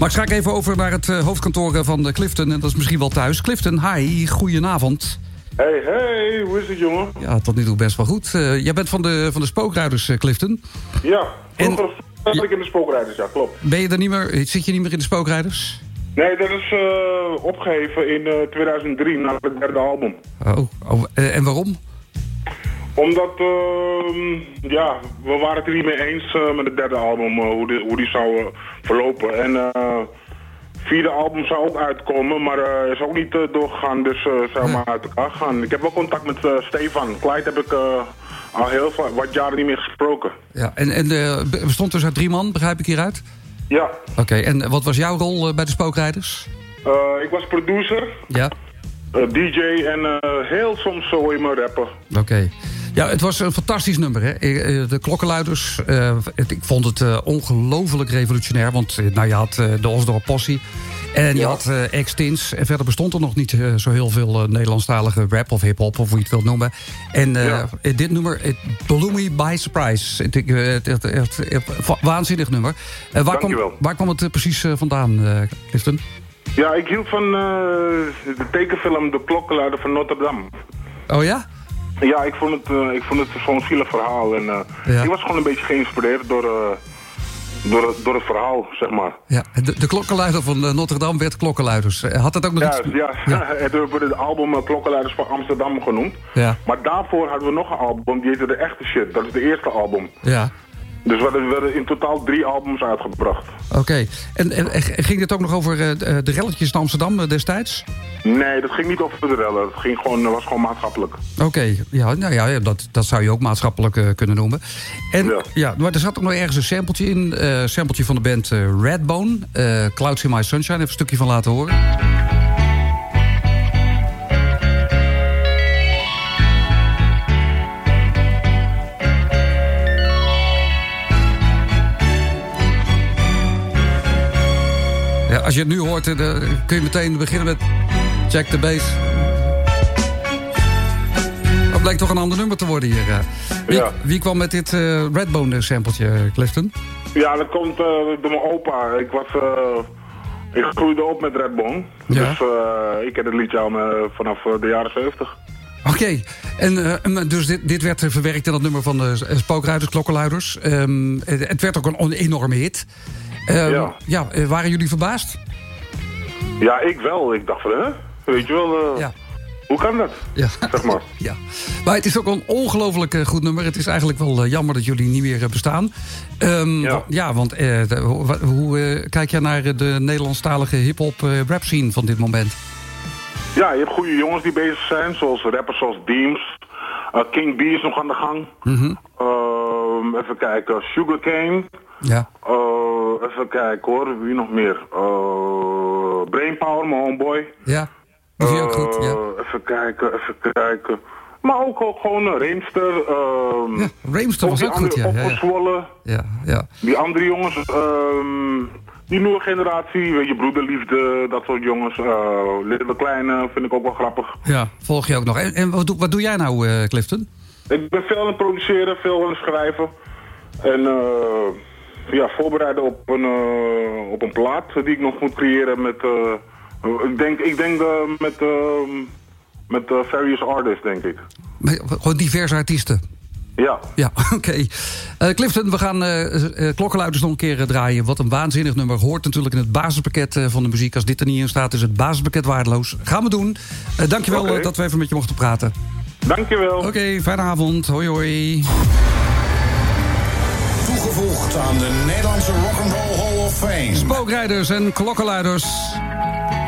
Maar ik schak even over naar het hoofdkantoor van Clifton. En dat is misschien wel thuis. Clifton, hi, goedenavond. Hey, hoe is het, jongen? Ja, tot nu toe best wel goed. Jij bent van de spookrijders, Clifton. Ja, vroeger zat ik in de spookrijders, ja, klopt. Zit je niet meer in de spookrijders? Nee, dat is opgeheven in 2003, na het derde album. En waarom? Omdat, we waren het er niet mee eens met het derde album, hoe die zou verlopen. En vierde album zou ook uitkomen, maar is ook niet doorgegaan, dus zou maar uit elkaar gaan. Ik heb wel contact met Stefan. Clyde heb ik al heel wat jaren niet meer gesproken. Ja, en bestond dus uit 3 man, begrijp ik hieruit? Ja. Oké, en wat was jouw rol bij de spookrijders? Ik was producer. Ja. DJ en heel soms hoor je me rappen. Oké. Ja, het was een fantastisch nummer, hè? De klokkenluiders. Ik vond het ongelooflijk revolutionair. Want je had de Osdorp Possie. En je had X-Tins. En verder bestond er nog niet zo heel veel Nederlandstalige rap of hip-hop, of hoe je het wilt noemen. En dit nummer, it blew me by surprise. Waanzinnig nummer. Waar kwam het precies vandaan, Clifton? Ja, ik hield van de tekenfilm De Klokkenluider van Notre Dame. Oh ja? Ja, ik vond het zo'n zielig verhaal. En ik was gewoon een beetje geïnspireerd door het verhaal, zeg maar. Ja, de klokkenluider van Notre Dame werd klokkenluiders. Had dat ook nog iets? Ja. Het wordt het album Klokkenluiders van Amsterdam genoemd. Ja. Maar daarvoor hadden we nog een album, die heette De Echte Shit. Dat is de eerste album. Ja. Dus we werden in totaal 3 albums uitgebracht. Oké. En ging dit ook nog over de relletjes in Amsterdam destijds? Nee, dat ging niet over de rellen. Het was gewoon maatschappelijk. Oké. Ja, nou ja, dat zou je ook maatschappelijk kunnen noemen. En maar er zat ook nog ergens een sampletje in. Sampletje van de band Redbone. Clouds in My Sunshine. Even een stukje van laten horen. Ja, als je het nu hoort, dan kun je meteen beginnen met Check the Bass. Dat blijkt toch een ander nummer te worden hier. Wie kwam met dit Redbone-sampletje, Clifton? Ja, dat komt door mijn opa. Ik groeide op met Redbone. Ja. Dus ik ken het liedje al vanaf de jaren 70. Oké. En dus dit werd verwerkt in dat nummer van de spookrijders, klokkenluiders. Het werd ook een enorme hit. Waren jullie verbaasd? Ja, ik wel. Ik dacht van, weet je wel, hoe kan dat? Ja. Zeg maar. Ja. Maar het is ook een ongelooflijk goed nummer. Het is eigenlijk wel jammer dat jullie niet meer bestaan. Want hoe kijk jij naar de Nederlandstalige hip-hop rap scene van dit moment? Ja, je hebt goede jongens die bezig zijn, zoals rappers zoals Deems. King B is nog aan de gang. Mm-hmm. Even kijken, Sugarcane. Ja. Even kijken hoor, wie nog meer? Brainpower, mijn homeboy. Ja, die vind je ook goed, ja. Even kijken. Maar ook gewoon Reemster. Reemster was ook goed, ja. Opgezwollen. Ja. Die andere jongens, die nieuwe generatie, weet je, Broederliefde, dat soort jongens. Little Kleine vind ik ook wel grappig. Ja, volg je ook nog. En wat doe jij nou, Clifton? Ik ben veel aan het produceren, veel aan het schrijven. En voorbereiden op een plaat die ik nog moet creëren met... ik denk met various artists, denk ik. Gewoon diverse artiesten? Ja. Ja, oké. Clifton, we gaan klokkenluiders nog een keer draaien. Wat een waanzinnig nummer. Hoort natuurlijk in het basispakket van de muziek. Als dit er niet in staat, is het basispakket waardeloos. Gaan we doen. Dankjewel dat we even met je mochten praten. Dankjewel. Oké, fijne avond. Hoi, hoi. Toegevoegd aan de Nederlandse Rock'n'Roll Hall of Fame. Spookrijders en klokkenluiders.